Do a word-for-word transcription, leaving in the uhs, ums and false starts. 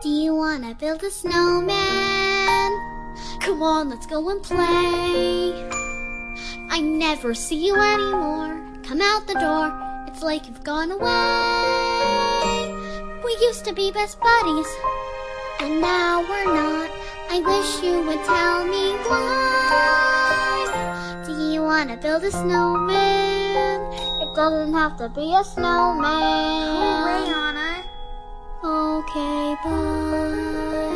Do you wanna build a snowman? Come on, let's go and play. I never see you anymore. Come out the door, it's like you've gone away. We used to be best buddies, but now we're not. I wish you would tell me why. Do you wanna build a snowman? It doesn't have to be a snowman. Go away, Anna. Okay, bye.